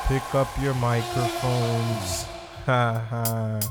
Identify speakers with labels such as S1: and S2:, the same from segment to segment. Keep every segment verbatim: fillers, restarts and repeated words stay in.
S1: Pick up your microphones. Ha ha.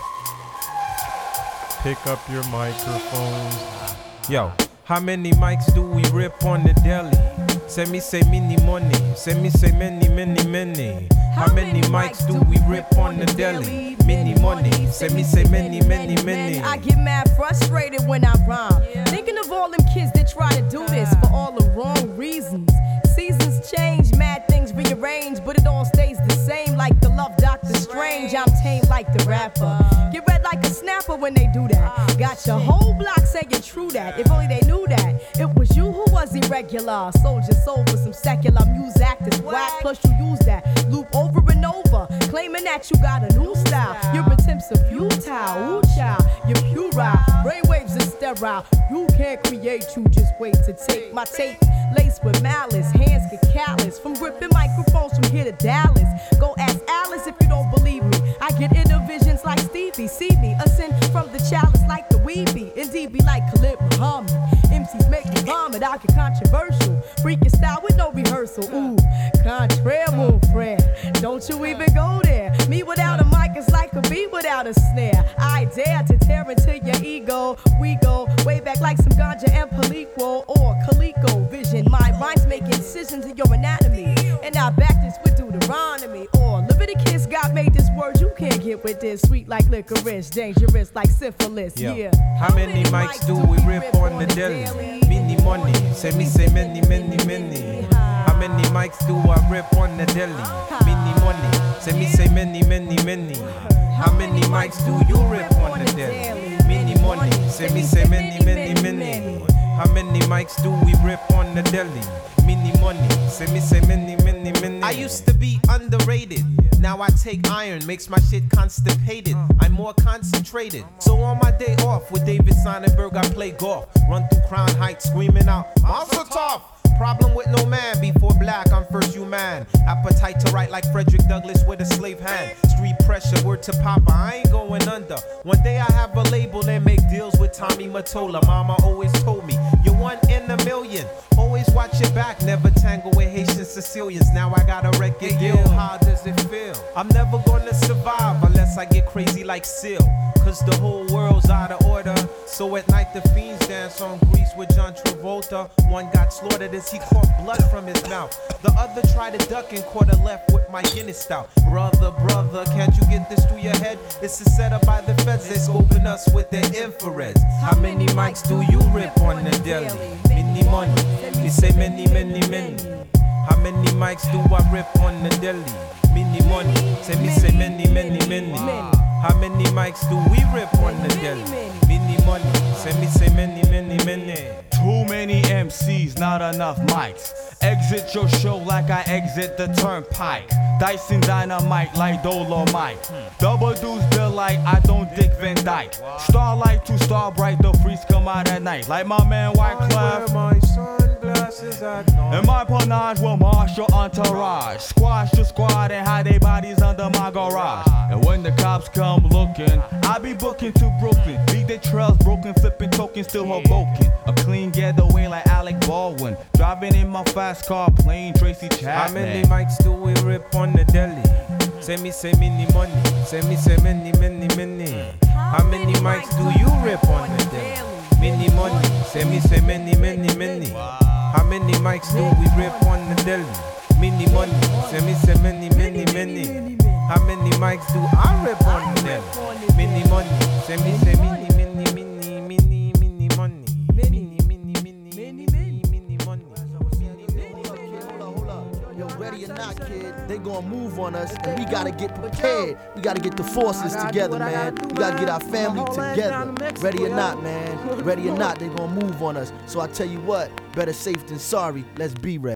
S1: Pick up your microphones. Yo, how many mics do we rip on the deli? Say me say many money. Say me say many, many, many. How many mics do we rip on the deli? Many money. Say me say many, many, many.
S2: I get mad frustrated when I rhyme. Thinking of all them kids that try to do this for all the wrong reasons. Seasons change, mad things rearrange, but it all stays the same like the love Doctor Strange. I'm tame like the rapper. Get red like a snapper when they do that. Got your whole block saying true that. If only they knew that. It was you who was irregular. Sold your soul for some secular music. That's whack. Plus you use that loop over and over, claiming that you got a new style. Your attempts are futile. Ooh child, you're puerile. Brainwaves are sterile. You can't create, you just wait to take my tape. Laced with malice, hands get callous from gripping microphones from here to Dallas. Go ask Alice if you don't believe me. I get inner visions like Stevie. See me ascend from the chalice like the weeby. Indeed be like Khalid Muhammad. M Cs make me vomit. I get controversial. Freaking style with no rehearsal. Ooh, contraire, mon frère. Don't you even go there. Me without a mic is like a bee without a snare. I dare to tear into your ego. We go way back like some ganja and Palico or Calico vision. My rhymes make incisions in your anatomy. And I back this with Deuteronomy. Or Leviticus, God made this word you can't get with this. Sweet like licorice, dangerous like syphilis.
S1: Yo,
S2: yeah.
S1: how many mics do we rip on the deli? Many money. Say me say many, many, many. How many mics do I rip on the deli? Many money. Say me say many, many, many. How many mics do you rip on the deli? Many money. Say me say many, many, many. How many mics do we rip on the deli? Many money. Say me say many, many, many.
S3: I used to be underrated. Now I take iron, makes my shit constipated. I'm more concentrated. So on my day off with David Sonnenberg, I play golf. Run through Crown Heights screaming out, Monster Tough! Problem with no man, before black, I'm first human. Appetite to write like Frederick Douglass with a slave hand. Street pressure, word to Papa, I ain't going under. One day I have a label and make deals with Tommy Mottola. Mama always told me, you're one in a million. Always watch your back, never tangle with Haitian Sicilians. Now I got a record deal, how does it feel? I'm never gonna survive unless I get crazy like Seal. Cause the whole world's out of order. So at night the fiends dance on Grease with John Travolta. One got slaughtered as he caught blood from his mouth. The other tried to duck and caught a left with my Guinness stout. Brother, brother, can't you get this through your head? It's a setup by the feds, they scoping us with their infrareds. How many mics do you rip on the deli? Many money, we say many, many, many. How many mics do I rip on the deli? Many money, say me say many, many, many. How many mics do we rip on the deli? Many money, say me say many, many, many.
S4: Too many M Cs, not enough mics. Exit your show like I exit the turnpike. Dyson dynamite like Dolomite. Double deuce bill like I don't Dick Van Dyke. Starlight to star bright, the freaks come out at night. Like my man Wyclef.
S1: My sunglasses at night.
S4: And my panache will marshal entourage. Squash the squad and hide their bodies under my garage. And when the cops come looking, I be booking to Brooklyn. Leave their trails broken, flipping tokens, still Hoboken. A clean getaway like Alec Baldwin. Driving in my fast car, playing Tracy Chapman.
S1: How many mics do we rip on the deli? Say me say many money. Say me say many, many, many. How many mics do you rip on the deli? Many money. Say me say many, many, many. How many mics do we rip on the deli? Many money. Say me say many, many, many. How many mics do I rip on the deli? Many money. Say me say many, many, many, many, many money. Many, many, many, many, many money.
S5: Yo, ready or not, kid, they gonna move on us, and we gotta get prepared. We gotta get the forces together, man. We gotta get our family together. Ready or not, man. Ready or not, they gonna move on us. So I tell you what, better safe than sorry. Let's be ready.